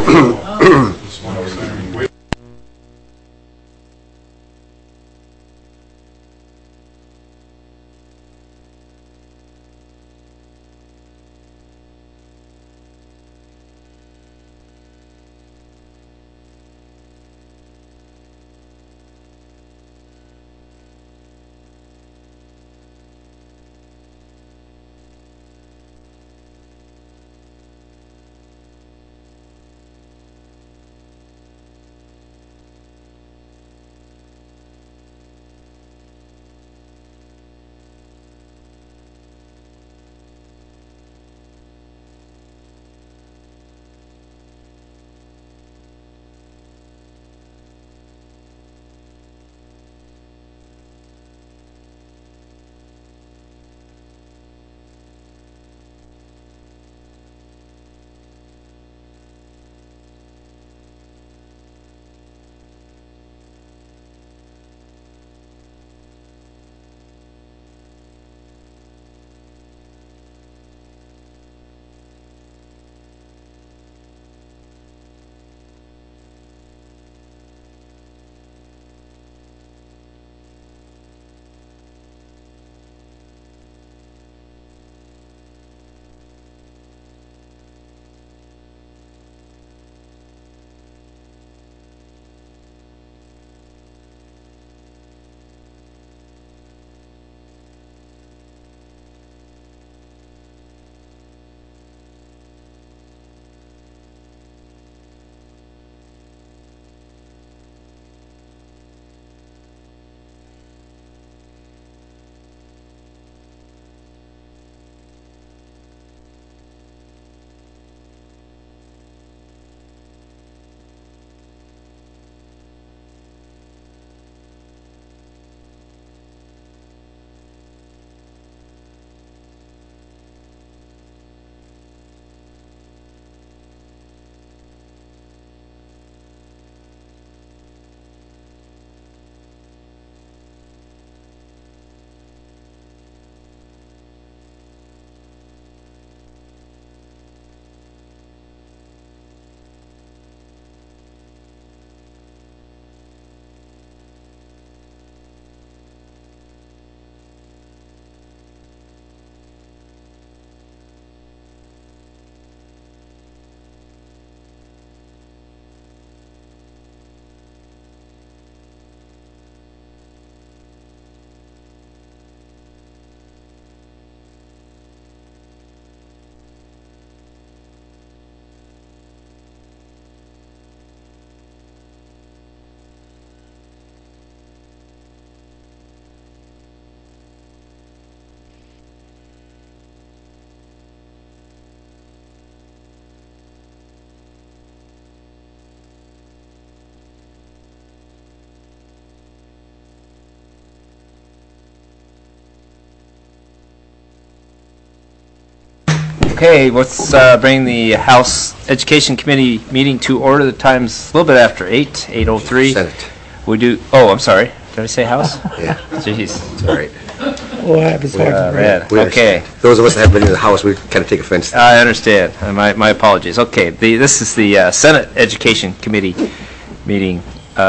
Okay, let's bring the House Education Committee meeting to order. The time's a little bit after 8:03. Senate. We do, oh, I'm sorry. Did I say House? Yeah. Jeez. It's all right. What happens hard to read. Man. Okay. Those of us that haven't been in the House, we kind of take offense to that. I understand. My apologies. Okay, this is the Senate Education Committee meeting.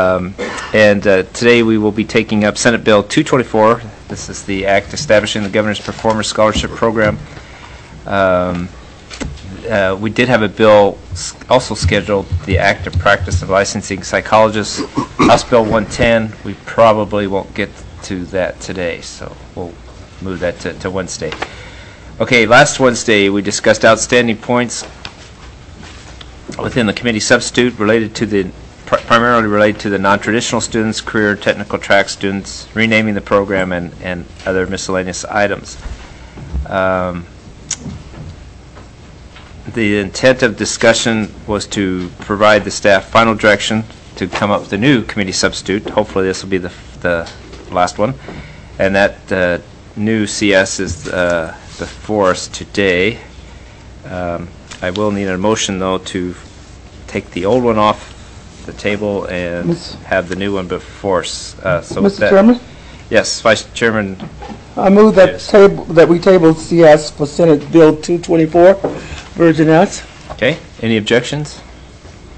And today we will be taking up Senate Bill 224. This is the act establishing the Governor's Performer Scholarship Program. We did have a bill also scheduled, the act of practice of licensing psychologists, House Bill 110. We probably won't get to that today, so we'll move that to Wednesday. Okay, last Wednesday we discussed outstanding points within the committee substitute related to the primarily related to the non-traditional students, career technical track students, renaming the program, and other miscellaneous items. The intent of discussion was to provide the staff final direction to come up with a new committee substitute. Hopefully this will be the last one. And that new CS is before us today. I will need a motion, though, to take the old one off the table and have the new one before us. So Mr. Chairman? Yes, Vice Chairman. I move that we table CS for Senate Bill 224, Version S. Okay, any objections?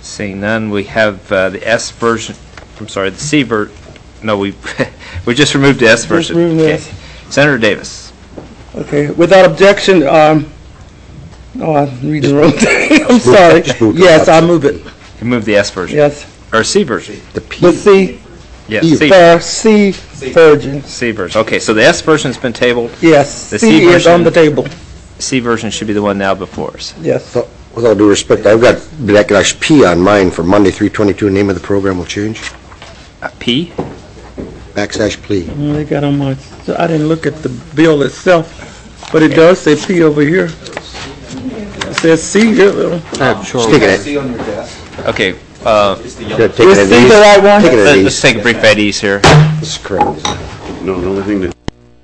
Seeing none, we have the S version, I'm sorry, the C version. No, we we just removed the S version. removed this. Senator Davis. Okay, without objection, oh, I'm reading the wrong thing. I'm sorry. Yes, I move it. You move the S version. Yes. Or C version. The P. The C, Yeah, C version. C version. Okay, so the S version's been tabled. Yes, The C C is on version. the table. C version should be the one now before us. Yes. So, with all due respect, I've got /P on mine for Monday, 3/22. Name of the program will change. P? /P. They got on my, I didn't look at the bill itself, but it does say P over here. It says C here, though. Just taking it. Okay, Taking Is it C easy. the right one? Taking it let's easy. take a brief at ease here. This is correct. No, the only thing that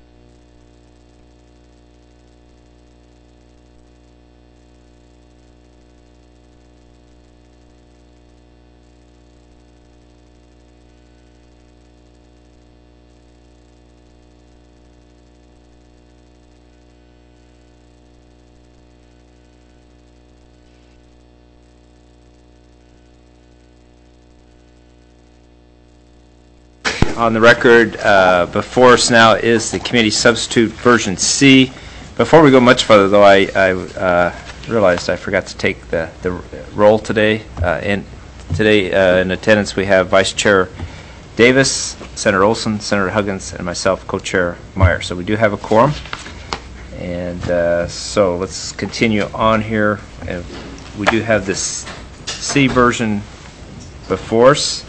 On the record, before us now is the committee substitute version C. Before we go much further, though, I realized I forgot to take the roll today. In attendance, we have Vice Chair Davis, Senator Olson, Senator Huggins, and myself, Co-Chair Meyer. So we do have a quorum. And so let's continue on here. We do have this C version before us.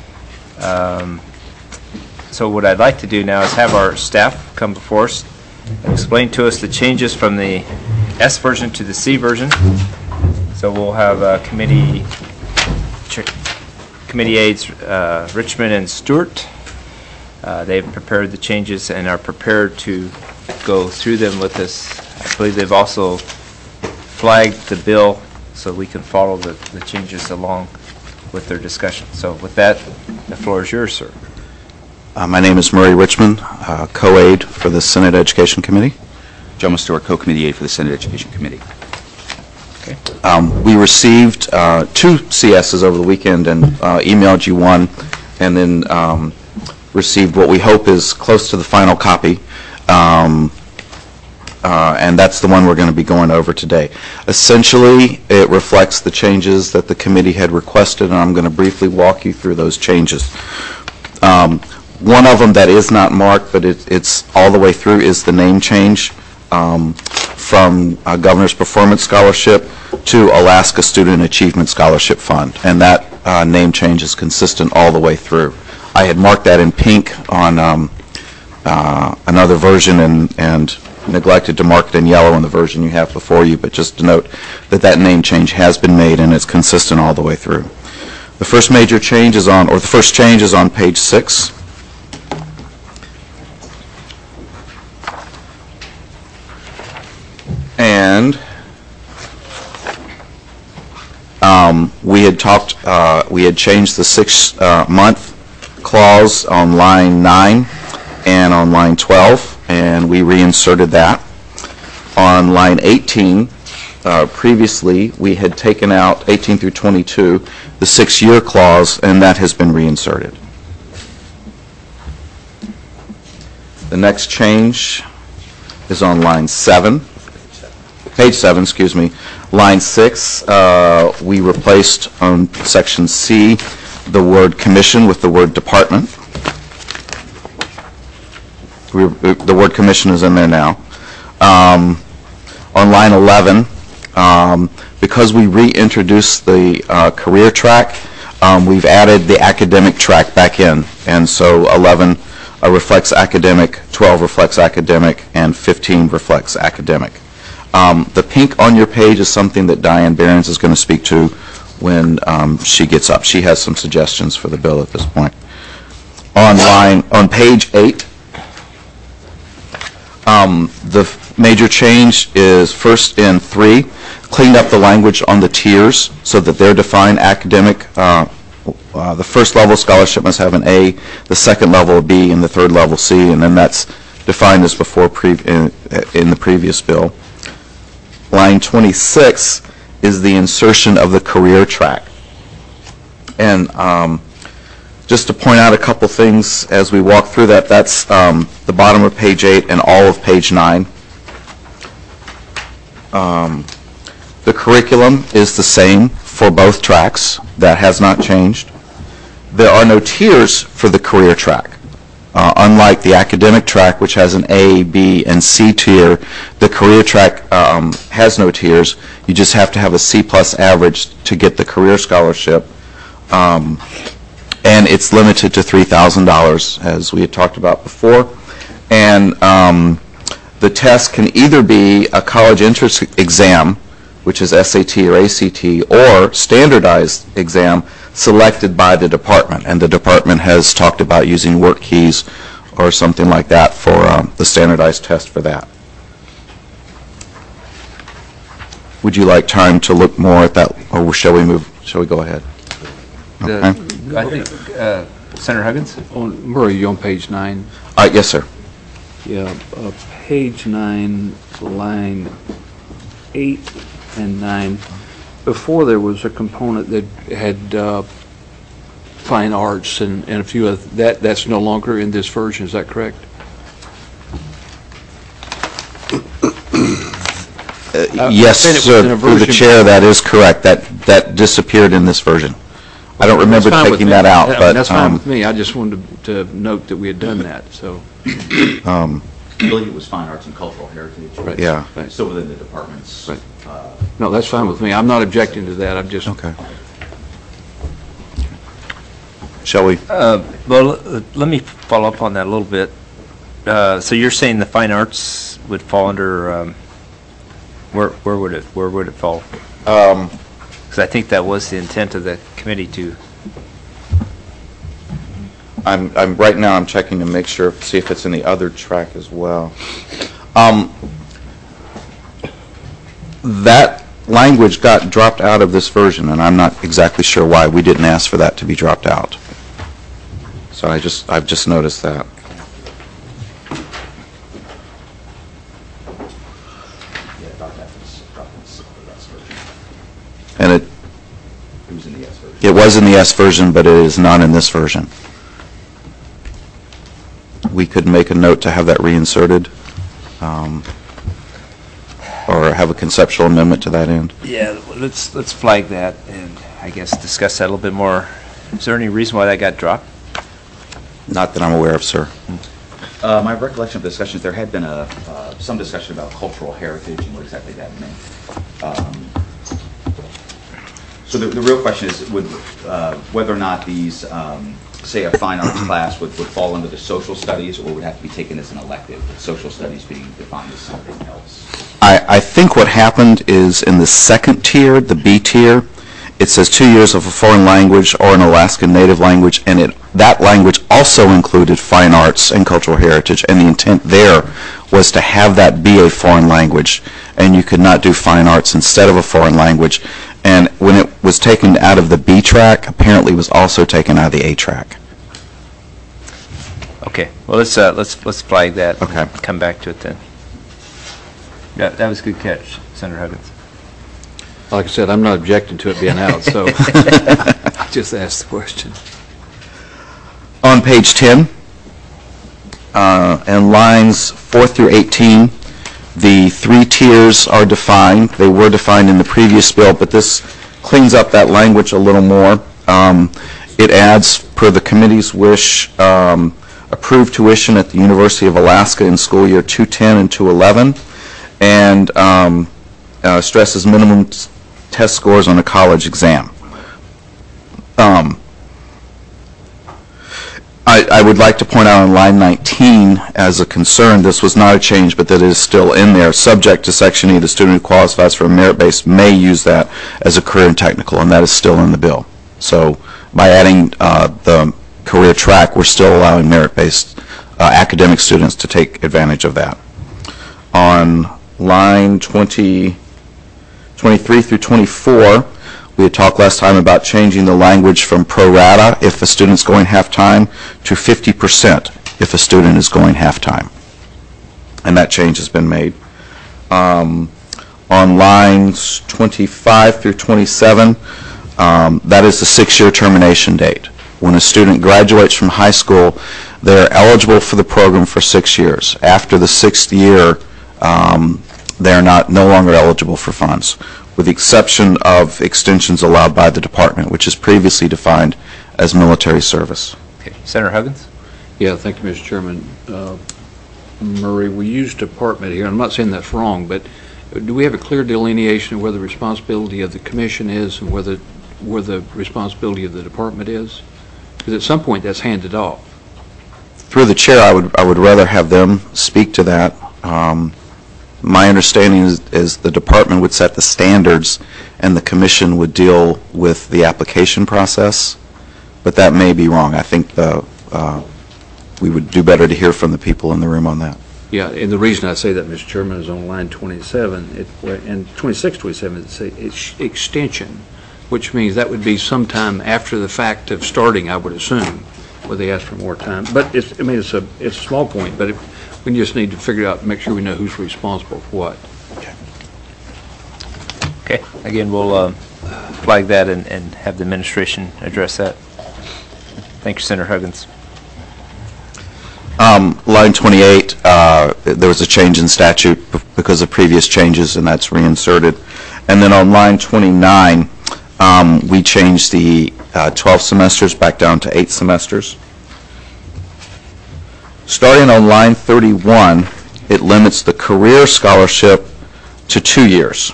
So what I'd like to do now is have our staff come before us and explain to us the changes from the S version to the C version. So we'll have committee aides Richmond and Stewart. They've prepared the changes and are prepared to go through them with us. I believe they've also flagged the bill so we can follow the changes along with their discussion. So with that, the floor is yours, sir. My name is Murray Richmond, co-aide for the Senate Education Committee. Joe Stewart, co-committee aide for the Senate Education Committee. Okay. We received 2 CSs over the weekend and emailed you one, and then received what we hope is close to the final copy. And that's the one we're going to be going over today. Essentially, it reflects the changes that the committee had requested, and I'm going to briefly walk you through those changes. One of them that is not marked, but it's all the way through, is the name change from Governor's Performance Scholarship to Alaska Student Achievement Scholarship Fund, and that name change is consistent all the way through. I had marked that in pink on another version and neglected to mark it in yellow in the version you have before you, but just to note that that name change has been made and it's consistent all the way through. The first major change is on, or the first change is on page 6. And we had talked, we had changed the 6-month clause on line 9 and on line 12, and we reinserted that. On line 18, previously we had taken out 18 through 22, the 6-year clause, and that has been reinserted. The next change is on line 7. Page 7, excuse me. Line 6, we replaced on section C the word commission with the word department. The word commission is in there now. On line 11, because we reintroduced the career track, we've added the academic track back in. And so 11 reflects academic, 12 reflects academic, and 15 reflects academic. The pink on your page is something that Diane Behrens is going to speak to when she gets up. She has some suggestions for the bill at this point. On page 8, the major change is first in 3, cleaned up the language on the tiers so that they're defined academic. The first level scholarship must have an A, the second level a B, and the third level C, and then that's defined as before in the previous bill. Line 26 is the insertion of the career track. And just to point out a couple things as we walk through that, that's the bottom of page 8 and all of page 9. The curriculum is the same for both tracks. That has not changed. There are no tiers for the career track. Unlike the academic track, which has an A, B, and C tier, the career track has no tiers. You just have to have a C+ average to get the career scholarship. And it's limited to $3,000, as we had talked about before. And the test can either be a college entrance exam, which is SAT or ACT, or standardized exam selected by the department. And the department has talked about using work keys or something like that for the standardized test for that. Would you like time to look more at that, or shall we move? Shall we go ahead? Okay. I think, Senator Huggins? Where are you, on page 9? Yes, sir. Yeah, page 9, line 8 and 9. Before there was a component that had fine arts and a few of that's no longer in this version, is that correct? Yes, sir, through the chair, that is correct. That disappeared in this version. I don't remember taking that out, but that's fine with me. I just wanted to note that we had done that. So, I believe it was fine arts and cultural heritage. Right. Yeah. Right. Still within the department's. Right. No, that's fine with me. I'm not objecting to that. I'm just okay. Shall we? Well, let me follow up on that a little bit. So you're saying the fine arts would fall under, where would it fall? Because I think that was the intent of the committee to. I'm right now. I'm checking to make sure, see if it's in the other track as well. That language got dropped out of this version, and I'm not exactly sure why. We didn't ask for that to be dropped out. So I've just noticed that. And it was in the S version. It was in the S version, but it is not in this version. We could make a note to have that reinserted, or have a conceptual amendment to that end. Yeah, let's flag that and I guess discuss that a little bit more. Is there any reason why that got dropped? Not that I'm aware of, sir. My recollection of the discussions, there had been some discussion about cultural heritage and what exactly that meant. So the real question is whether or not these, say a fine arts class would fall under the social studies or would have to be taken as an elective, with social studies being defined as something else. I think what happened is in the second tier, the B tier, it says 2 years of a foreign language or an Alaskan Native language, and that language also included fine arts and cultural heritage, and the intent there was to have that be a foreign language, and you could not do fine arts instead of a foreign language. And when it was taken out of the B track, apparently it was also taken out of the A track. Okay, well let's flag that. Okay. And come back to it then. Yeah, that was a good catch, Senator Huggins. like I said, I'm not objecting to it being out, so I just asked the question. On page 10, and lines 4 through 18, the 3 tiers are defined. They were defined in the previous bill, but this cleans up that language a little more. It adds, per the committee's wish, approved tuition at the University of Alaska in school year 210 and 211, and stresses minimum test scores on a college exam. I would like to point out on line 19 as a concern, this was not a change, but that it is still in there. Subject to Section E, the student who qualifies for a merit-based may use that as a career and technical, and that is still in the bill. So by adding the career track, we're still allowing merit-based academic students to take advantage of that. On line 23 through 24, we had talked last time about changing the language from pro rata if a student's going half-time to 50% if a student is going half-time. And that change has been made. On lines 25 through 27, That is the 6-year termination date. When a student graduates from high school, they are eligible for the program for 6 years. After the 6th year, they are no longer eligible for funds, with the exception of extensions allowed by the department, which is previously defined as military service. Okay. Senator Huggins? Yeah, thank you, Mr. Chairman. Murray, we use department here. I'm not saying that's wrong, but do we have a clear delineation of where the responsibility of the commission is and where the responsibility of the department is? Because at some point that's handed off. Through the chair, I would rather have them speak to that. My understanding is the department would set the standards and the commission would deal with the application process, but that may be wrong. I think we would do better to hear from the people in the room on that. Yeah, and the reason I say that, Mr. Chairman, is on line 27, and 26, 27, it's extension, which means that would be sometime after the fact of starting, I would assume, where they ask for more time. But it's a small point, but we just need to figure out, make sure we know who's responsible for what. Okay. Again, we'll flag that and have the administration address that. Thank you, Senator Huggins. Line 28, there was a change in statute because of previous changes, and that's reinserted. And then on line 29, we changed the 12 semesters back down to 8 semesters. Starting on line 31, it limits the career scholarship to 2 years.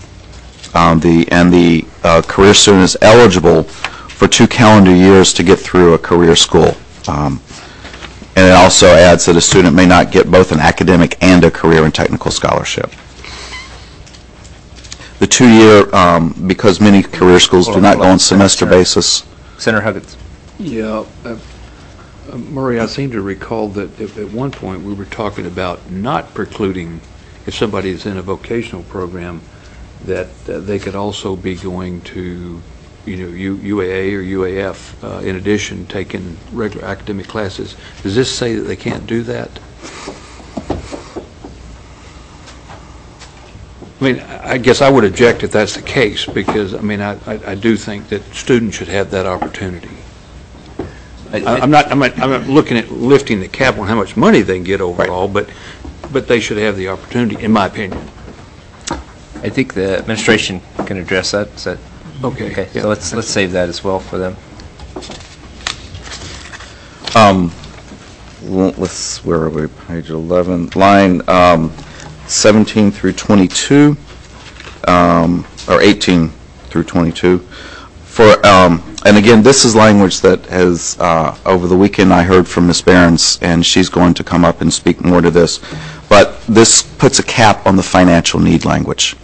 The career student is eligible for 2 calendar years to get through a career school. And it also adds that a student may not get both an academic and a career and technical scholarship. The 2-year, because many career schools do not go on semester basis. Senator Huggins. Yeah. Murray, I seem to recall that at one point we were talking about not precluding, if somebody is in a vocational program, that they could also be going to, UAA or UAF, in addition, taking regular academic classes. Does this say that they can't do that? I mean, I guess I would object if that's the case, because, I do think that students should have that opportunity. I'm not looking at lifting the cap on how much money they can get overall, right, but they should have the opportunity, in my opinion. I think the administration can address that. Is that okay? Okay. Yeah. So let's save that as well for them. Where are we? Page 11, line 17 through 22, or 18 through 22. And again, this is language that has, over the weekend I heard from Ms. Behrens, and she's going to come up and speak more to this. But this puts a cap on the financial need language.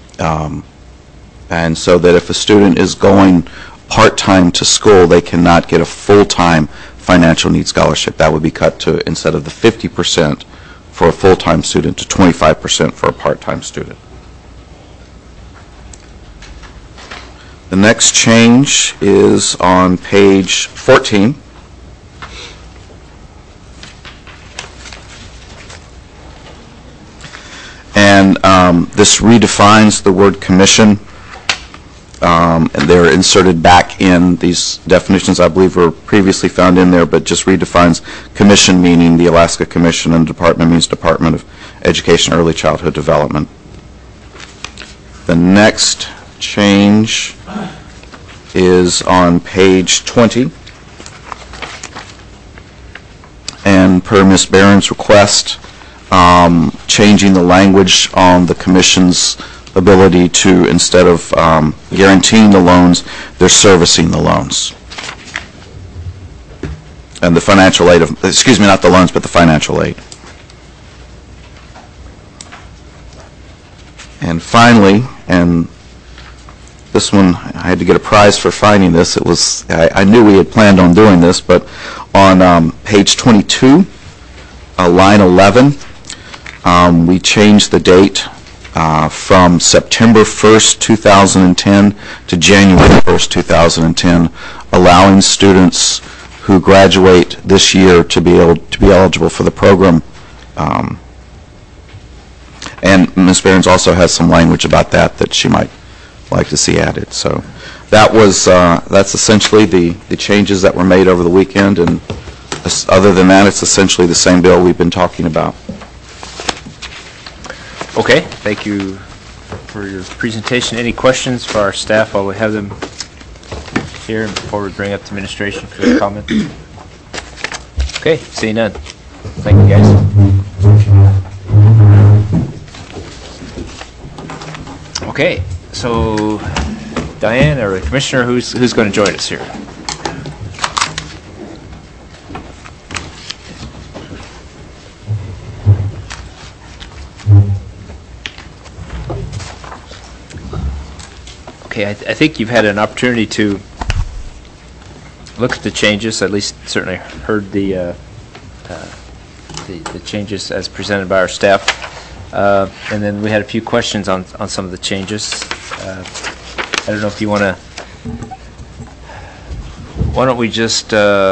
And so that if a student is going part-time to school, they cannot get a full-time financial need scholarship. That would be cut to, instead of the 50% for a full-time student, to 25% for a part-time student. The next change is on page 14. And this redefines the word commission. And they're inserted back in these definitions, I believe, were previously found in there, but just redefines commission meaning the Alaska Commission, and department means Department of Education and Early Childhood Development. The next change is on page 20. And per Ms. Barron's request, changing the language on the commission's ability to, instead of guaranteeing the loans, they're servicing the loans. And the financial aid of, excuse me, not the loans, but the financial aid. And finally, and this one, I had to get a prize for finding this. It was, I knew we had planned on doing this, but on page 22, line 11, we changed the date from September 1st, 2010 to January 1st, 2010, allowing students who graduate this year to be eligible for the program. And Ms. Behrens also has some language about that she might like to see added. So That's essentially the changes that were made over the weekend, and other than that, it's essentially the same bill we've been talking about. Okay, thank you for your presentation. Any questions for our staff while we have them here and before we bring up the administration for their comment? Okay, seeing none. Thank you, guys. Okay, so Diane, or the Commissioner, who's going to join us here? Okay, I think you've had an opportunity to look at the changes, at least certainly heard the changes as presented by our staff. And then we had a few questions on some of the changes. I don't know if you want to, why don't we just,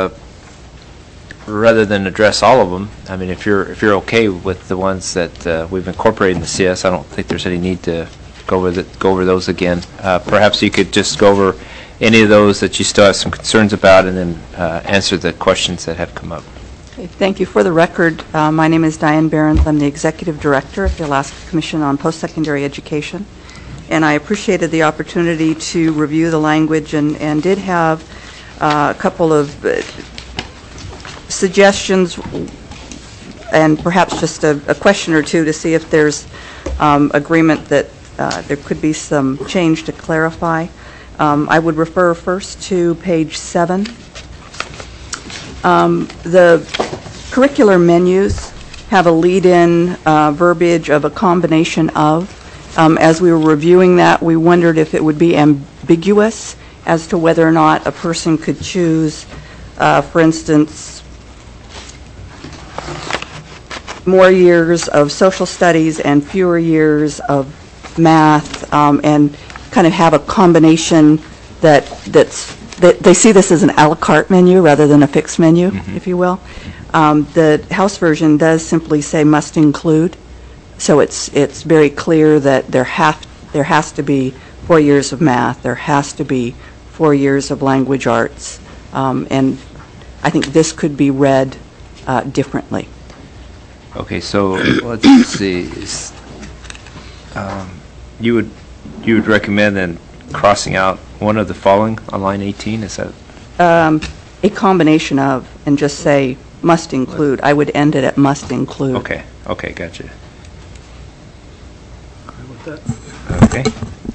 rather than address all of them, I mean, if you're okay with the ones that we've incorporated in the CS, I don't think there's any need to go over those again. Perhaps you could just go over any of those that you still have some concerns about, and then answer the questions that have come up. Okay, thank you. For the record, my name is Diane Behrens. I'm the Executive Director of the Alaska Commission on Post-Secondary Education, and I appreciated the opportunity to review the language and did have a couple of suggestions and perhaps just a question or two to see if there's agreement that there could be some change to clarify. I would refer first to page 7. The curricular menus have a lead-in verbiage of a combination of. As we were reviewing that, we wondered if it would be ambiguous as to whether or not a person could choose, for instance, more years of social studies and fewer years of math, and kind of have a combination that they see this as an a la carte menu rather than a fixed menu, if you will. The House version does simply say must include, so it's very clear that there has to be 4 years of math, there has to be 4 years of language arts, and I think this could be read differently. Okay, so let's see. You would recommend then crossing out one of the following on line 18? Is that A combination of, and just say must include. I would end it at must include. okay? Okay, gotcha. Okay.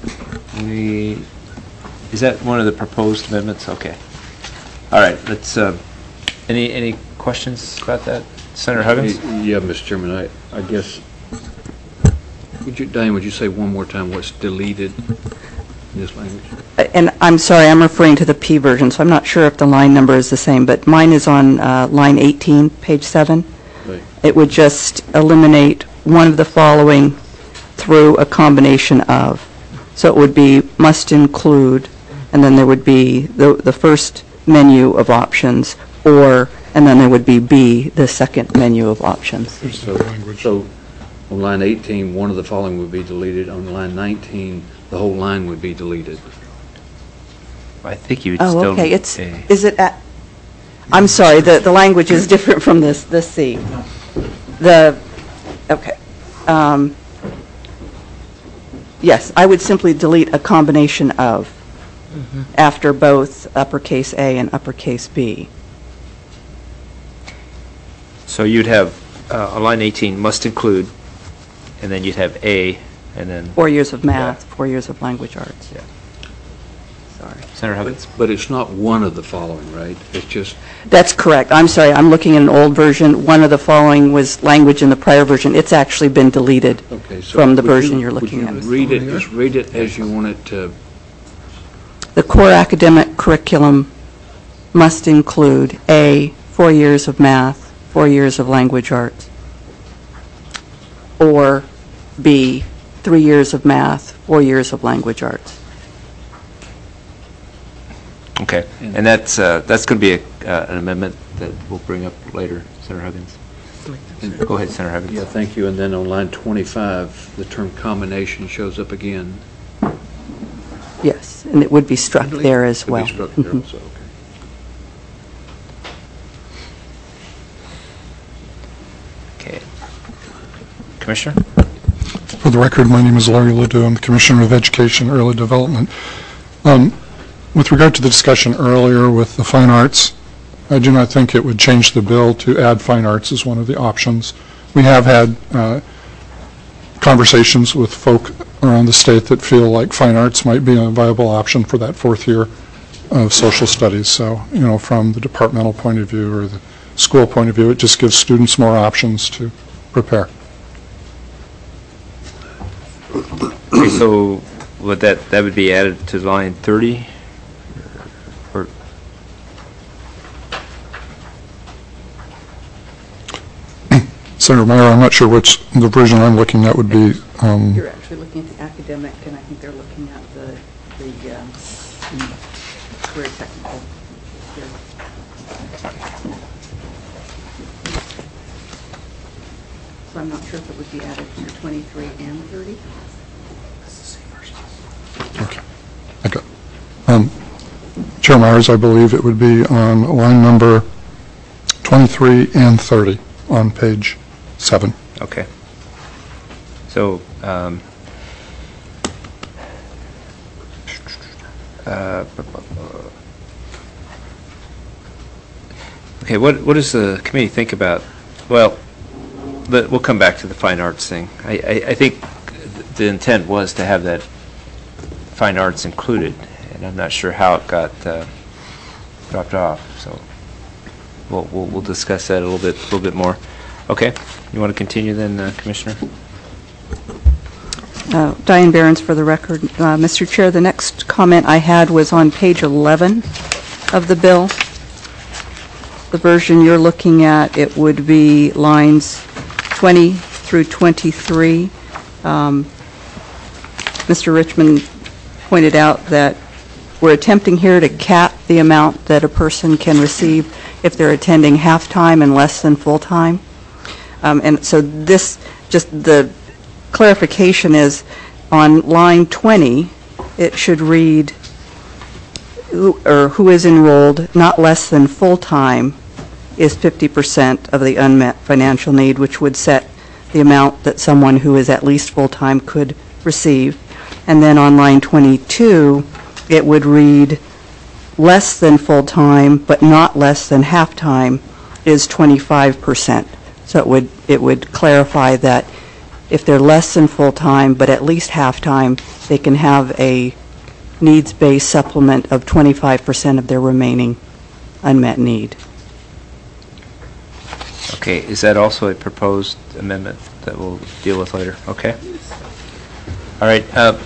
Is that one of the proposed amendments? Okay. All right. Let's. Any questions about that, Senator Huggins? Yeah, Mr. Chairman, I guess, Diane, would you say one more time what's deleted in this language? And I'm sorry, I'm referring to the P version, so I'm not sure if the line number is the same, but mine is on line 18, page 7. Right. It would just eliminate one of the following through a combination of. So it would be must include, and then there would be the first menu of options, or, and then there would be B, the second menu of options. So on line 18, one of the following would be deleted. On line 19, the whole line would be deleted. I think you would Oh, still. okay, is it at, I'm sorry, the language is different from this C. Okay. Yes, I would simply delete a combination of after both uppercase A and uppercase B. So you'd have on line 18 must include, and then you'd have A, and then 4 years of math, 4 years of language arts. Yeah. Sorry. Senator Huggins. But it's not one of the following, right? It's just, That's correct. I'm sorry, I'm looking at an old version. One of the following was language in the prior version. It's actually been deleted okay, so from the would version you- you're looking at. Would you read it, just read it as you want it to? The core academic curriculum must include A, 4 years of math, 4 years of language arts, or B, 3 years of math, 4 years of language arts. Okay, and that's going to be an amendment that we'll bring up later, Senator Huggins. Go ahead, Senator Huggins. Yeah, thank you. And then on line 25, the term combination shows up again. Yes, and it would be struck there as Could be well. struck there Mhm. also, okay. Okay. Commissioner? For the record, my name is Larry Ledoux. I'm the Commissioner of Education Early Development. With regard to the discussion earlier with the fine arts, I do not think it would change the bill to add fine arts as one of the options. We have had conversations with folk around the state that feel like fine arts might be a viable option for that fourth year of social studies. So, you know, from the departmental point of view or the school point of view, it just gives students more options to prepare. Okay, so would that would be added to line 30? Or Senator Meyer, I'm not sure which the version I'm looking at would be. You're actually looking at the academic, and I think they're looking at the career technical. So I'm not sure if it would be added to 23 and 30. Okay. Chair Myers, I believe it would be on line number 23 and 30 on page 7. okay. So okay, what does the committee think about? Well, we'll come back to the fine arts thing. I think the intent was to have that fine arts included, and I'm not sure how it got dropped off. So we'll discuss that a little bit more. Okay, you want to continue then, Commissioner? Diane Behrens for the record. Mr. Chair, the next comment I had was on page 11 of the bill. The version you're looking at, it would be lines 20 through 23. Mr. Richmond pointed out that we're attempting here to cap the amount that a person can receive if they're attending half-time and less than full-time. And so this, just the clarification is, on line 20, it should read, who is enrolled not less than full-time is 50% of the unmet financial need, which would set the amount that someone who is at least full-time could receive. And then on line 22, it would read less than full-time but not less than half-time is 25%. So it would clarify that if they're less than full-time but at least half-time, they can have a needs-based supplement of 25% of their remaining unmet need. Okay, is that also a proposed amendment that we'll deal with later? Okay. All right.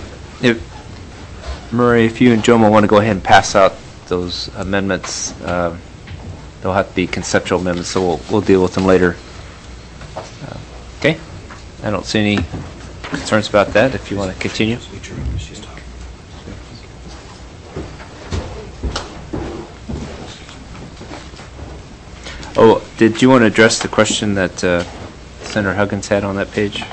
Murray, if you and Joma want to go ahead and pass out those amendments, they'll have to be conceptual amendments, so we'll deal with them later. Okay. I don't see any concerns about that. If you want to continue. Oh, did you want to address the question that Senator Huggins had on that page?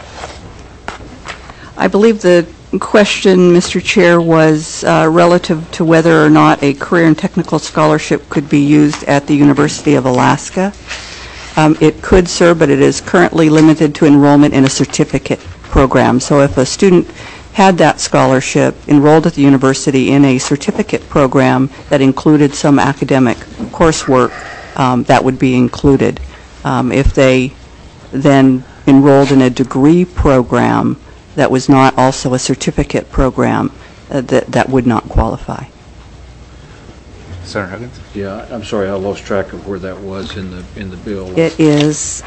I believe the question, Mr. Chair, was relative to whether or not a career and technical scholarship could be used at the University of Alaska. It could, sir, but it is currently limited to enrollment in a certificate program. So if a student had that scholarship, enrolled at the university in a certificate program that included some academic coursework, that would be included. If they then enrolled in a degree program that was not also a certificate program, that would not qualify. Senator Huggins? Yeah, I'm sorry, I lost track of where that was in the bill. It is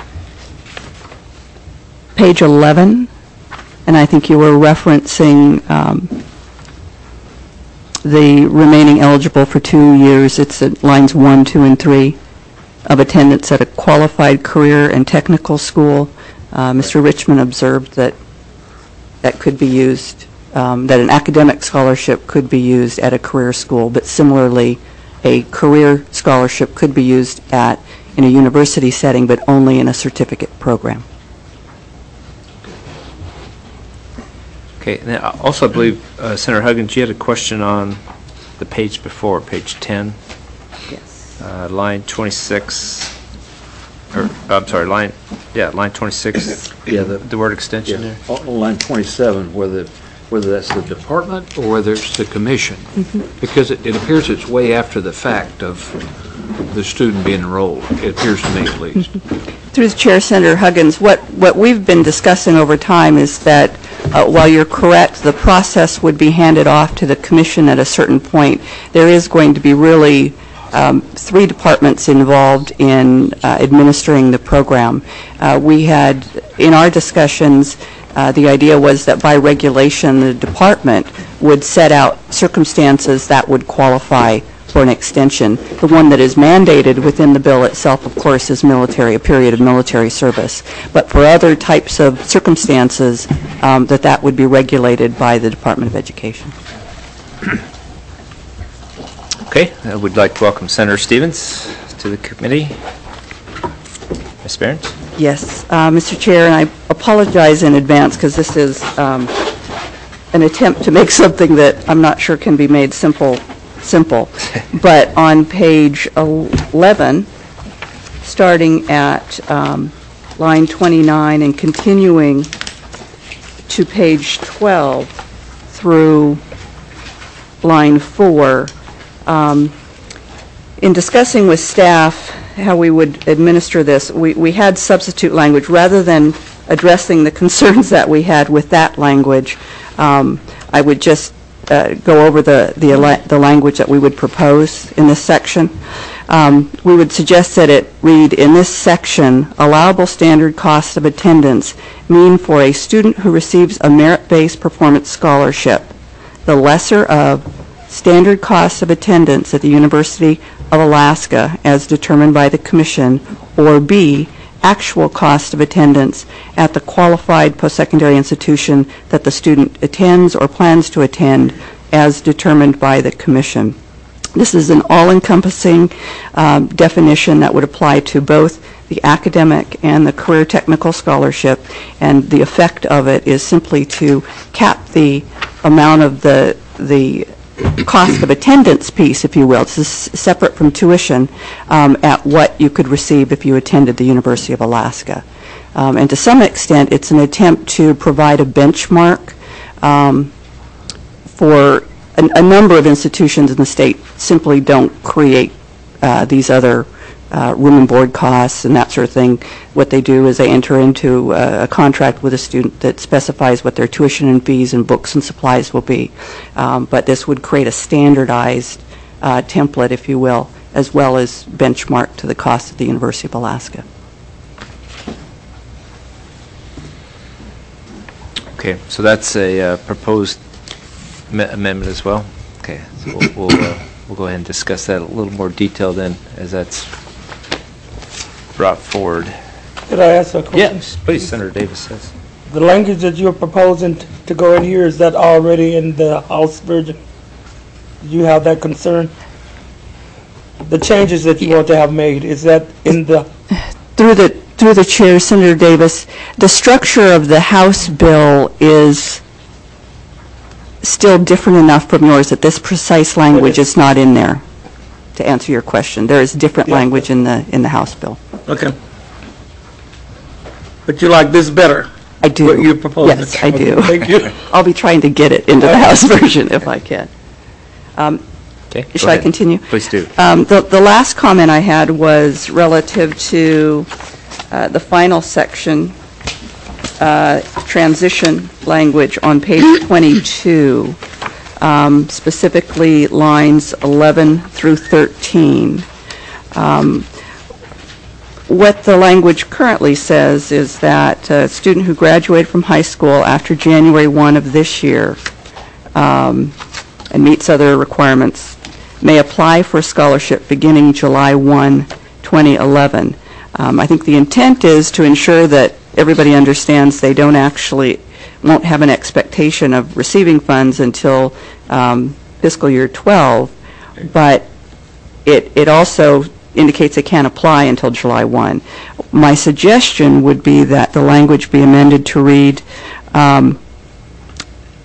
page 11, and I think you were referencing the remaining eligible for 2 years. It's at lines 1, 2, and 3 of attendance at a qualified career and technical school. Mr. Richmond observed that could be used, that an academic scholarship could be used at a career school, but similarly, a career scholarship could be used in a university setting, but only in a certificate program. Okay, and then also I believe, Senator Huggins, you had a question on the page before, page 10, Yes. line 26, or, I'm sorry, line 26, Yeah, the word extension there. Line 27, whether that's the department or whether it's the commission. Because it appears it's way after the fact of the student being enrolled. It appears to me, at least. Through the chair, Senator Huggins, what we've been discussing over time is that while you're correct, the process would be handed off to the commission at a certain point. There is going to be really 3 departments involved in administering the program. We had, in our discussions, the idea was that by regulation, the department would set out circumstances that would qualify for an extension. The one that is mandated within the bill itself, of course, is military, a period of military service. But for other types of circumstances, that would be regulated by the Department of Education. Okay, I would like to welcome Senator Stevens to the committee. Ms. Behrens? Yes, Mr. Chair, and I apologize in advance because this is an attempt to make something that I'm not sure can be made simple. But on page 11, starting at line 29 and continuing to page 12 through line 4, in discussing with staff how we would administer this, we had substitute language. Rather than addressing the concerns that we had with that language, I would just go over the language that we would propose in this section. We would suggest that it read, in this section, allowable standard costs of attendance mean for a student who receives a merit-based performance scholarship, the lesser of standard costs of attendance at the University of Alaska as determined by the Commission, or B, actual cost of attendance at the qualified post-secondary institution that the student attends or plans to attend as determined by the Commission. This is an all-encompassing definition that would apply to both the academic and the career technical scholarship, and the effect of it is simply to cap the amount of the cost of attendance piece, if you will. This is separate from tuition, at what you could receive if you attended the University of Alaska. And to some extent, it's an attempt to provide a benchmark for a number of institutions in the state simply don't create these other room and board costs and that sort of thing. What they do is they enter into a contract with a student that specifies what their tuition and fees and books and supplies will be. But this would create a standardized template, if you will, as well as benchmark to the cost of the University of Alaska. Okay, so that's a proposed amendment as well. Okay, so we'll go ahead and discuss that a little more detail then as that's brought forward. Could I ask a question? Yes, please, Senator Davis says. The language that you're proposing to go in here, is that already in the House version? Do you have that concern? The changes that you want to have made, is that in the... Through the chair, Senator Davis, the structure of the House bill is still different enough from yours that this precise language is not in there. To answer your question, there is different language in the House bill. Okay. But you like this better? I do. What you're proposing? Yes, I do. Okay, thank you. I'll be trying to get it into the House version if I can. Okay, Should I continue? Please do. The last comment I had was relative to the final section, transition language on page 22, specifically lines 11 through 13. What the language currently says is that a student who graduated from high school after January 1 of this year and meets other requirements may apply for a scholarship beginning July 1, 2011. I think the intent is to ensure that everybody understands they won't have an expectation of receiving funds until fiscal year 12, but it also indicates they can't apply until July 1. My suggestion would be that the language be amended to read,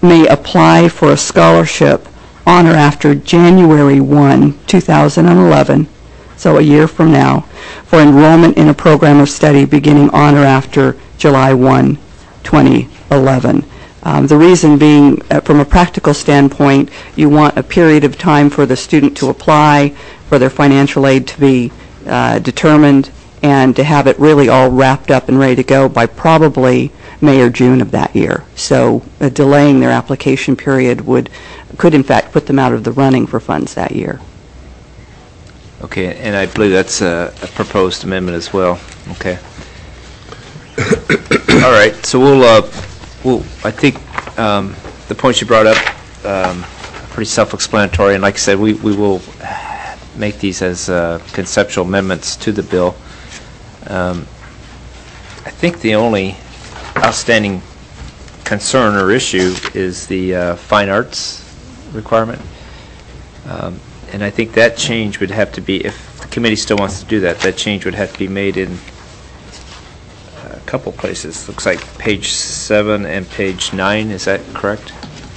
may apply for a scholarship on or after January 1, 2011, so a year from now, for enrollment in a program of study beginning on or after July 1, 2011. The reason being, from a practical standpoint, you want a period of time for the student to apply, for their financial aid to be determined, and to have it really all wrapped up and ready to go by probably May or June of that year. So delaying their application period could in fact put them out of the running for funds that year. Okay, and I believe that's a proposed amendment as well. Okay. All right, so I think the points you brought up are pretty self-explanatory, and like I said, we will make these as conceptual amendments to the bill. I think the only outstanding concern or issue is the fine arts requirement. And I think that change would have to be, if the committee still wants to do that, that change would have to be made in a couple places. Looks like page 7 and page 9, is that correct?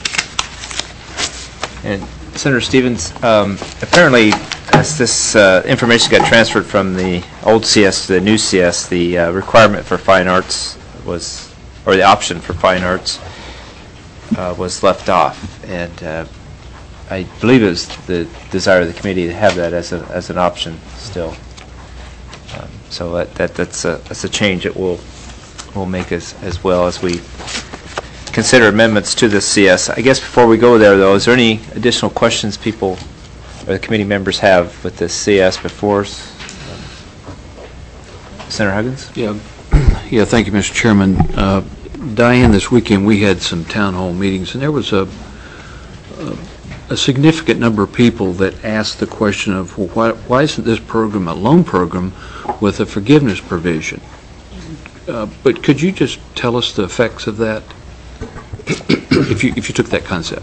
And Senator Stevens, apparently as this information got transferred from the old CS to the new CS, the requirement for fine arts was, or the option for fine arts was left off. And I believe it was the desire of the committee to have that as an option still. So that's a change that we'll make as well as we consider amendments to the CS. I guess before we go there, though, is there any additional questions people or the committee members have with the CS before us? Senator Huggins? Yeah, thank you, Mr. Chairman. Diane, this weekend we had some town hall meetings, and there was a significant number of people that asked the question of, well, why isn't this program a loan program with a forgiveness provision? But could you just tell us the effects of that, if you took that concept?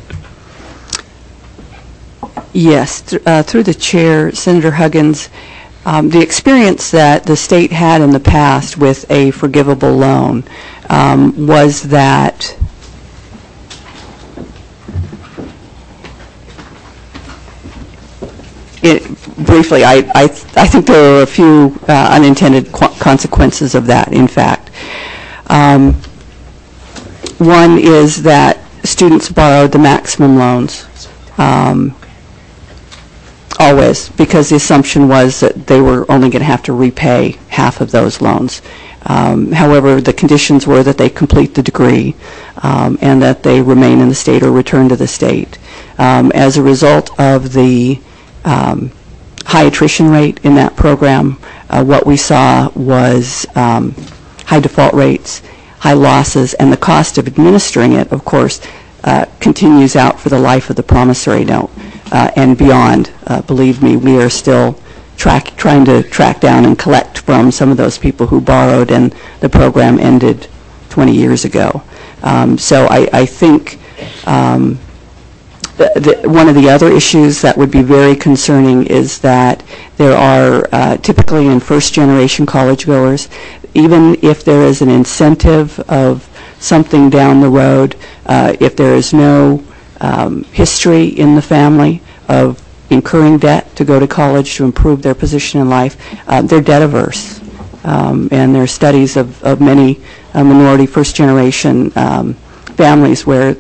Yes, through the chair, Senator Huggins, the experience that the state had in the past with a forgivable loan was that briefly, I think there were a few unintended consequences of that, in fact. One is that students borrowed the maximum loans, always, because the assumption was that they were only going to have to repay half of those loans. However, the conditions were that they complete the degree and that they remain in the state or return to the state. As a result of the high attrition rate in that program, what we saw was high default rates, high losses, and the cost of administering it, of course, continues out for the life of the promissory note and beyond. Believe me, we are still trying to track down and collect from some of those people who borrowed, and the program ended 20 years ago. So I think one of the other issues that would be very concerning is that there are typically in first-generation college goers, even if there is an incentive of something down the road, if there is no history in the family of incurring debt to go to college to improve their position in life, they're debt averse. And there are studies of many minority first-generation families where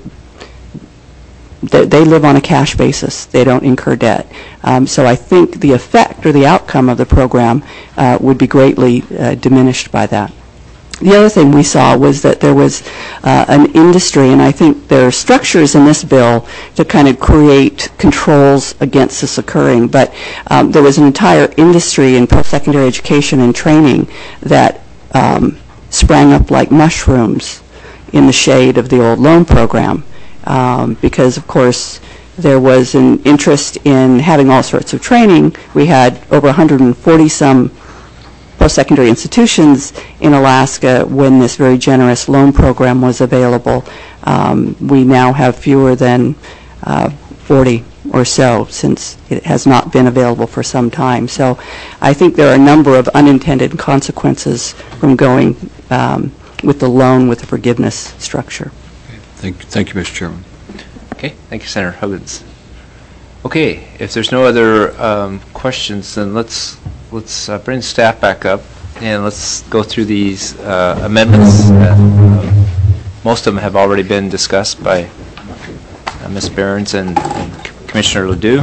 they live on a cash basis. They don't incur debt. So I think the effect or the outcome of the program would be greatly diminished by that. The other thing we saw was that there was an industry, and I think there are structures in this bill to kind of create controls against this occurring, but there was an entire industry in post-secondary education and training that sprang up like mushrooms in the shade of the old loan program. Because, of course, there was an interest in having all sorts of training. We had over 140-some post-secondary institutions in Alaska when this very generous loan program was available. We now have fewer than 40 or so since it has not been available for some time. So I think there are a number of unintended consequences from going with the loan with the forgiveness structure. Thank you, Mr. Chairman. Okay, thank you, Senator Huggins. Okay, if there's no other questions, then let's bring staff back up and let's go through these amendments. Most of them have already been discussed by Ms. Behrens and Commissioner Ledoux.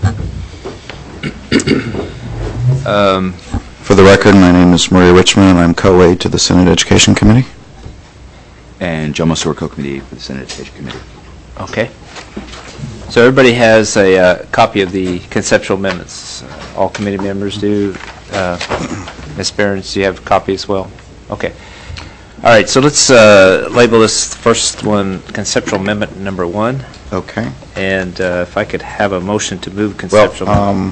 For the record, my name is Maria Richmond, and I'm co-aide to the Senate Education Committee. And Joe Masur, co-committee for the Senate Education Committee. Okay. So everybody has a copy of the conceptual amendments. All committee members do. Ms. Behrens, do you have a copy as well? Okay. All right, so let's label this first one conceptual amendment number 1. Okay. And if I could have a motion to move conceptual amendment.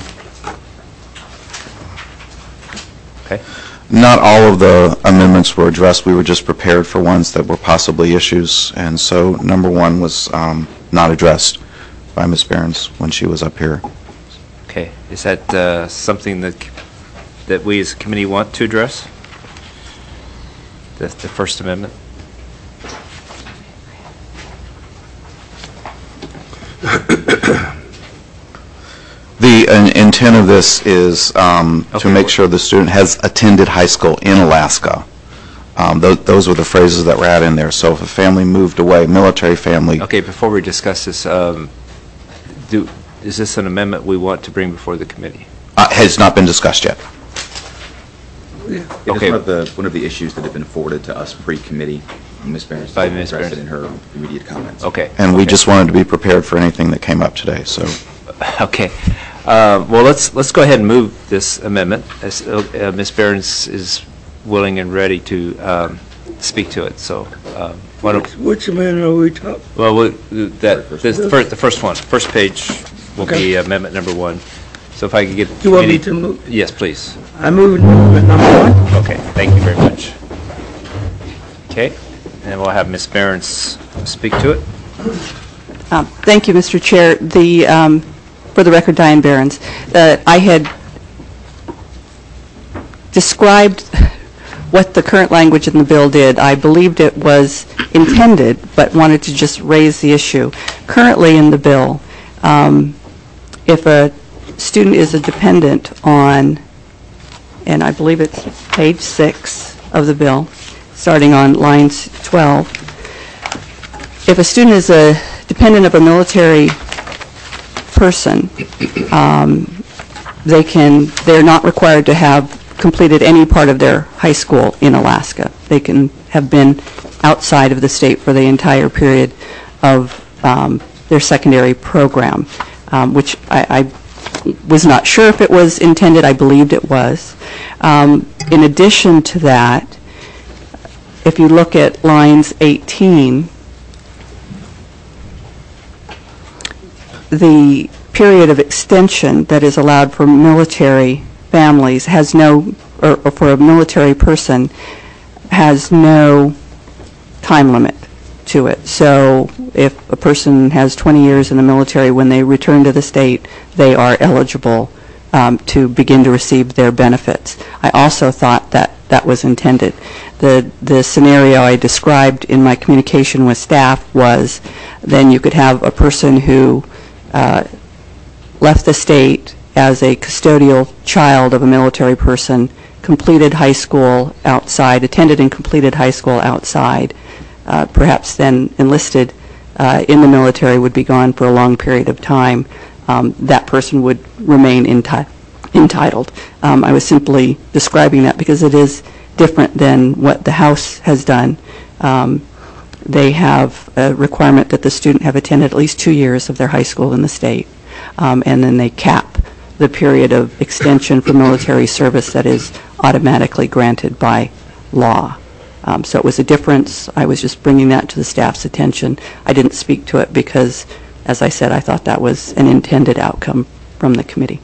Okay. Not all of the amendments were addressed. We were just prepared for ones that were possibly issues, and so number 1 was not addressed by Ms. Behrens when she was up here. Okay. Is that something that we as a committee want to address? The First Amendment? The intent of this is to make sure the student has attended high school in Alaska. Those were the phrases that were added in there. So if a family moved away, military family. Okay, before we discuss this, is this an amendment we want to bring before the committee? Has not been discussed yet. Okay. It's one of the issues that have been forwarded to us pre-committee. Ms. Behrens By Ms. addressed it Behrens. in her immediate comments. Okay. And we just wanted to be prepared for anything that came up today. So. Okay. Well, let's go ahead and move this amendment. Ms. Behrens is willing and ready to speak to it. So, why don't? Which amendment are we talking? Well, the first one, first page will be amendment number 1. So if I could get. You want me to move? Yes, please. I move amendment number 1. Okay. Thank you very much. Okay. And we'll have Ms. Behrens speak to it. Thank you, Mr. Chair. For the record, Diane Behrens. I had described what the current language in the bill did. I believed it was intended, but wanted to just raise the issue. Currently in the bill, if a student is a dependent on, and I believe it's page 6 of the bill, starting on lines 12, if a student is a dependent of a military person, they're not required to have completed any part of their high school in Alaska. They can have been outside of the state for the entire period of their secondary program, which I was not sure if it was intended. I believed it was. In addition to that, if you look at lines 18, the period of extension that is allowed for military families has no, or for a military person, has no time limit to it. So if a person has 20 years in the military, when they return to the state, they are eligible to begin to receive their benefits. I also thought that that was intended. The scenario I described in my communication with staff was then you could have a person who left the state as a custodial child of a military person, completed high school outside, attended and completed high school outside, perhaps then enlisted in the military, would be gone for a long period of time. That person would remain entitled. I was simply describing that because it is different than what the House has done. They have a requirement that the student have attended at least 2 years of their high school in the state, and then they cap the period of extension for military service that is automatically granted by law. So it was a difference. I was just bringing that to the staff's attention. I didn't speak to it because, as I said, I thought that was an intended outcome from the committee.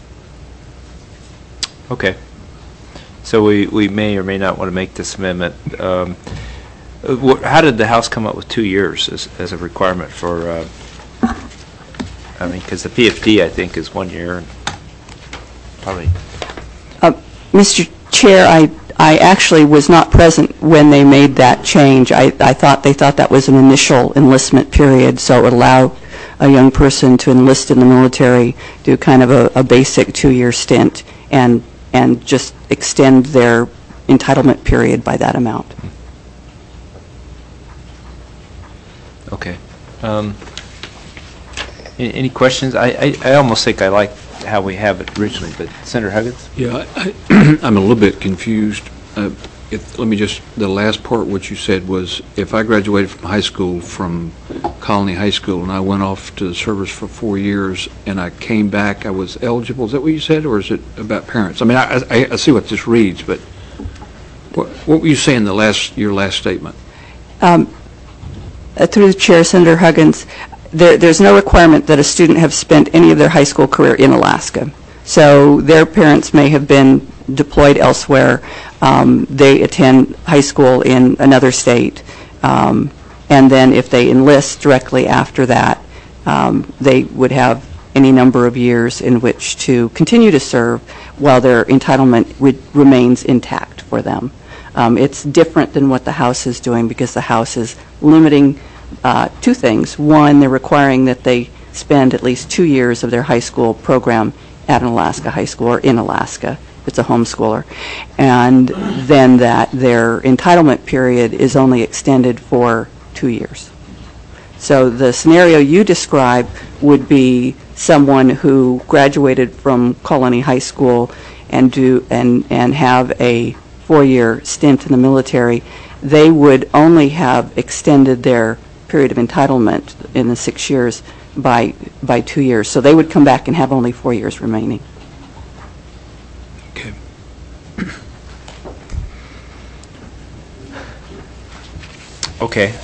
Okay. So we may or may not want to make this amendment. How did the House come up with 2 years as a requirement for, I mean, because the PFD, I think, is 1 year. And probably. Mr. Chair, I actually was not present when they made that change. I thought they thought that was an initial enlistment period, so it would allow a young person to enlist in the military, do kind of a basic 2-year stint, and just extend their entitlement period by that amount. Okay. Any questions? I almost think I like how we have it originally, but Senator Huggins? Yeah, I'm a little bit confused. The last part, what you said was, if I graduated from high school, from Colony High School, and I went off to the service for 4 years, and I came back, I was eligible. Is that what you said, or is it about parents? I mean, I see what this reads, but what were you saying your last statement? Through the chair, Senator Huggins, there's no requirement that a student have spent any of their high school career in Alaska. So their parents may have been deployed elsewhere. They attend high school in another state. And then if they enlist directly after that, they would have any number of years in which to continue to serve while their entitlement remains intact for them. It's different than what the House is doing, because the House is limiting two things. One, they're requiring that they spend at least 2 years of their high school program at an Alaska high school or in Alaska. It's a homeschooler. And then that their entitlement period is only extended for 2 years. So the scenario you describe would be someone who graduated from Colony High School and have a 4-year stint in the military. They would only have extended their period of entitlement in the 6 years by 2 years. So they would come back and have only 4 years remaining. Okay. Okay.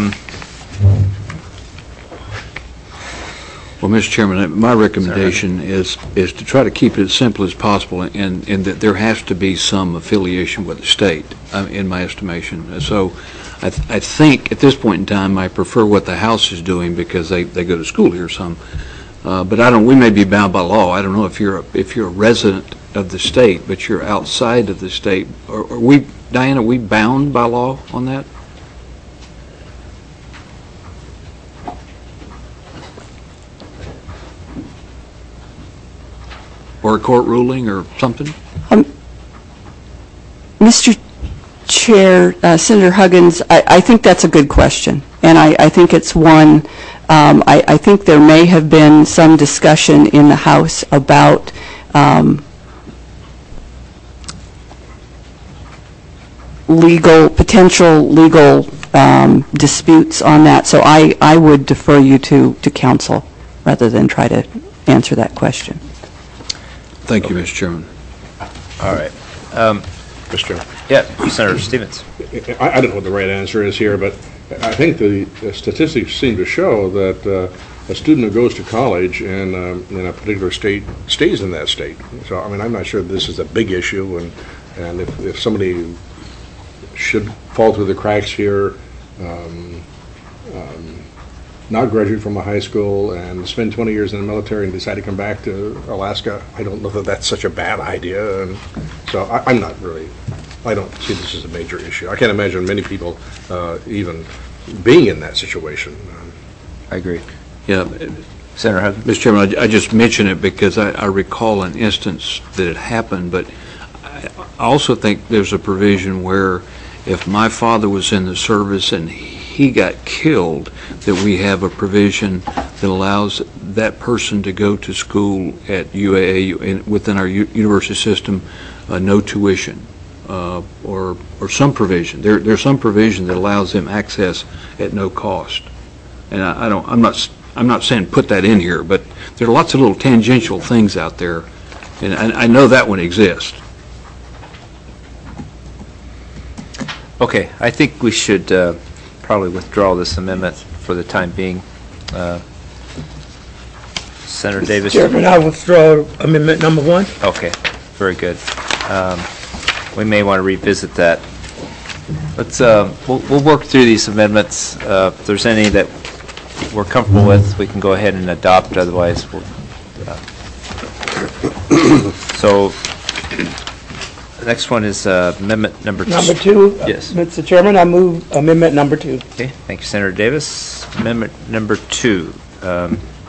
Well, Mr. Chairman, my recommendation is to try to keep it as simple as possible, and that there has to be some affiliation with the state, in my estimation. So I think at this point in time, I prefer what the House is doing, because they go to school here some. But we may be bound by law. I don't know if you're a resident of the state, but you're outside of the state. Are we, Diane, are we bound by law on that? Or a court ruling or something? Mr. Chair, Senator Huggins, I think that's a good question, and I think it's one. I think there may have been some discussion in the House about potential legal disputes on that. So I would defer you to counsel rather than try to answer that question. Thank you, Mr. Chairman. All right. Mr. Chairman. Yeah, Senator Stevens. I don't know what the right answer is here, but I think the statistics seem to show that a student who goes to college in a particular state stays in that state. So, I mean, I'm not sure this is a big issue, and if somebody should fall through the cracks here, not graduate from a high school and spend 20 years in the military and decide to come back to Alaska, I don't know that that's such a bad idea. And so I don't see this as a major issue. I can't imagine many people even being in that situation. I agree. Yeah. Senator Hudson. Mr. Chairman, I just mention it because I recall an instance that it happened, but I also think there's a provision where if my father was in the service and he got killed, that we have a provision that allows that person to go to school at UAA within our university system, no tuition, or some provision. There's some provision that allows them access at no cost. And I'm not saying put that in here, but there are lots of little tangential things out there, and I know that one exists. Okay, I think we should probably withdraw this amendment for the time being. Senator Davis. Chairman, I withdraw amendment number 1. Okay, very good. We may want to revisit that. Let's we'll work through these amendments. If there's any that we're comfortable with, we can go ahead and adopt. Otherwise, we'll. So. The next one is amendment number 2. Number 2. Yes. Mr. Chairman, I move amendment number 2. Okay, thank you, Senator Davis. Amendment number 2.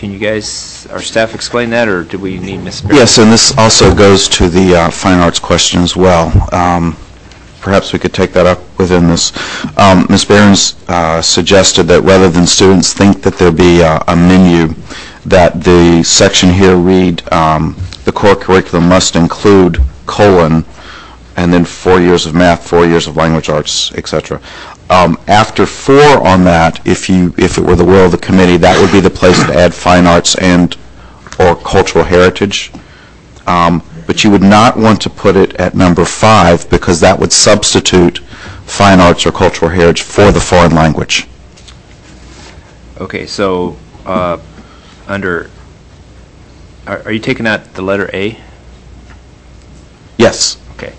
Can you guys, our staff, explain that, or do we need Ms. Barron? Yes, and this also goes to the fine arts question as well. Perhaps we could take that up within this. Ms. Behrens suggested that rather than students think that there be a menu, that the section here read, the core curriculum must include : and then 4 years of math, 4 years of language arts, etc. After 4 on that, if it were the will of the committee, that would be the place to add fine arts and or cultural heritage. But you would not want to put it at number 5 because that would substitute fine arts or cultural heritage for the foreign language. Okay, so under, are you taking out the letter A? Yes. Okay.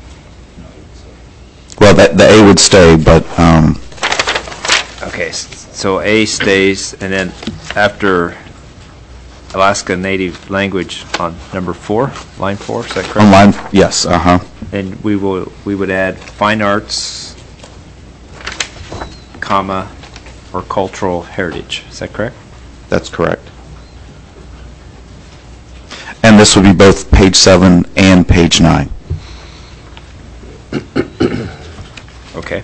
Well, the A would stay, but Okay, so A stays, and then after Alaska Native Language on number 4, line 4, is that correct? online, yes, And we would add fine arts, comma, or cultural heritage, is that correct? That's correct. And this would be both page 7 and page 9. Okay.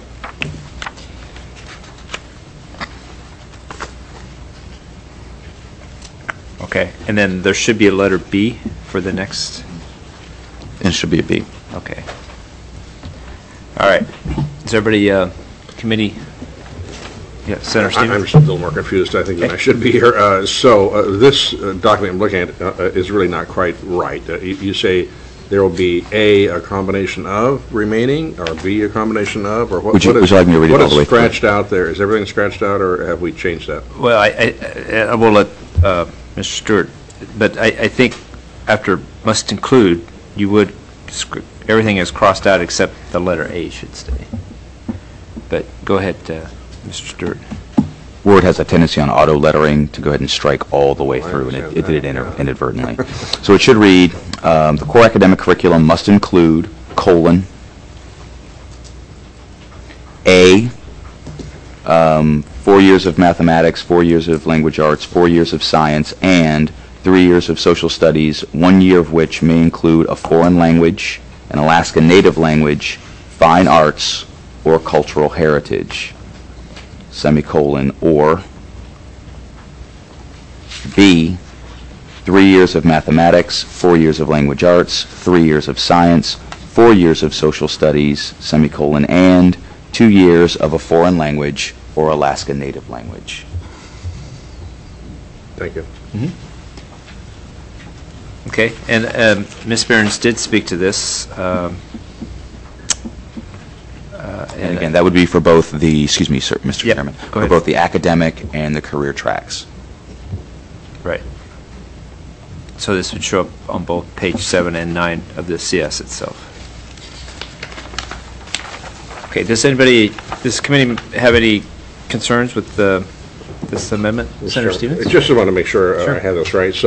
Okay, and then there should be a letter B for the next, It should be a B. okay. All right, is everybody, committee, yeah, Senator I'm Stevens? just a little more confused, I think, than I should be here. This document I'm looking at is really not quite right. You say there will be A, a combination of remaining, or B, a combination of, or what? Would you like me to read it all the way through? What is scratched out there? Is everything scratched out, or have we changed that? Well, I will let Mr. Stewart, but I think after must include, you would, everything is crossed out except the letter A should stay. But go ahead, Mr. Stewart. Word has a tendency on auto lettering to go ahead and strike all the way I through, and understand it did it that, yeah. inadvertently. So it should read, the core academic curriculum must include, : A, 4 years of mathematics, 4 years of language arts, 4 years of science, and 3 years of social studies, 1 year of which may include a foreign language, an Alaska Native language, fine arts, or cultural heritage, or B, 3 years of mathematics, 4 years of language arts, 3 years of science, 4 years of social studies, and 2 years of a foreign language or Alaska Native language. Thank you. Okay, and Ms. Behrens did speak to this. And again, that would be for both the, excuse me, sir, Mr. Yep, Chairman, go for ahead. both the academic and the career tracks. Right. So this would show up on both page 7 and 9 of the CS itself. Okay, does this committee have any concerns with this amendment? Senator Stevens? Just want to make sure Sure. I have this right.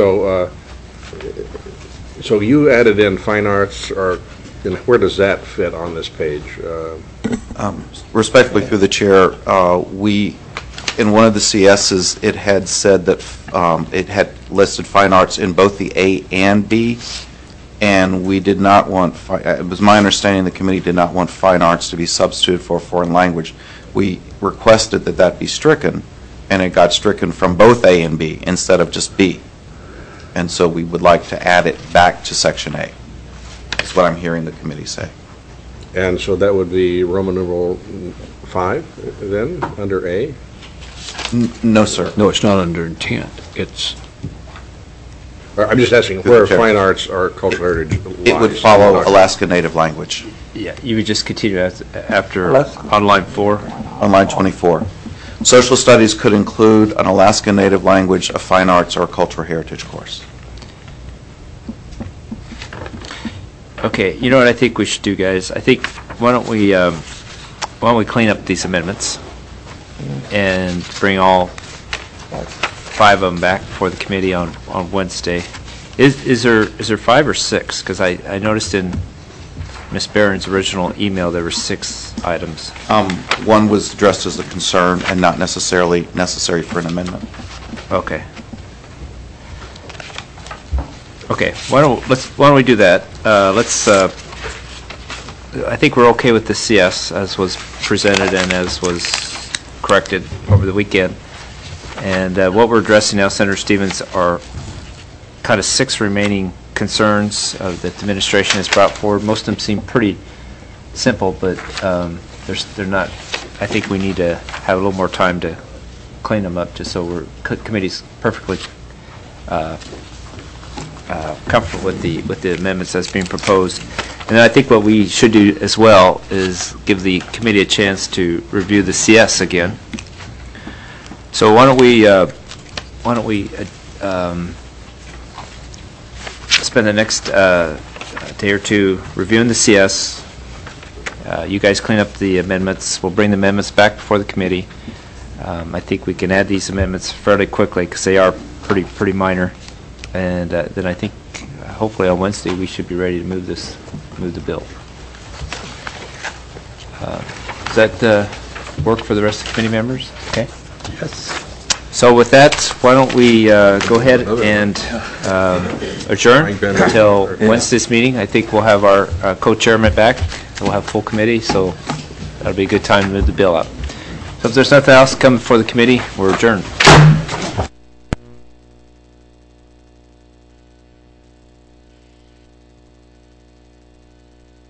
So you added in fine arts, or where does that fit on this page? Respectfully, through the chair, we, in one of the CSs, it had said that it had listed fine arts in both the A and B, and we did not want, it was my understanding the committee did not want fine arts to be substituted for a foreign language. We requested that that be stricken, and it got stricken from both A and B instead of just B. And so we would like to add it back to Section A. That's what I'm hearing the committee say. And so that would be Roman numeral 5, then, under A? No, sir. No, it's not under intent. It's, Or I'm just asking Through the where chair. fine arts or cultural heritage lies. It would follow Alaska Native language Yeah, you would just continue after Alaska. on line 4. on line 24. Social studies could include an Alaska Native language, a fine arts, or a cultural heritage course. Okay, you know what I think we should do, guys? I think, why don't we clean up these amendments and bring all 5 of them back before the committee on Wednesday. Is there 5 or 6? Because I noticed in Ms. Barron's original email there were 6 items. One was addressed as a concern and not necessarily necessary for an amendment. Okay. Okay, why don't we do that? I think we're okay with the CS as was presented and as was corrected over the weekend. And what we're addressing now, Senator Stevens, are kind of 6 remaining concerns that the administration has brought forward. Most of them seem pretty simple, but they're not. I think we need to have a little more time to clean them up, just so we're committee's perfectly comfortable with the amendments that's being proposed. And then I think what we should do as well is give the committee a chance to review the CS again. So why don't we spend the next day or two reviewing the CS. You guys clean up the amendments. We'll bring the amendments back before the committee. I think we can add these amendments fairly quickly because they are pretty minor. And then I think hopefully on Wednesday we should be ready to move the bill. Does that work for the rest of the committee members? Okay. Yes. So with that, why don't we go ahead and adjourn until Wednesday's meeting. I think we'll have our co-chairman back. We'll have full committee, so that'll be a good time to move the bill up. So if there's nothing else coming before the committee, we're adjourned.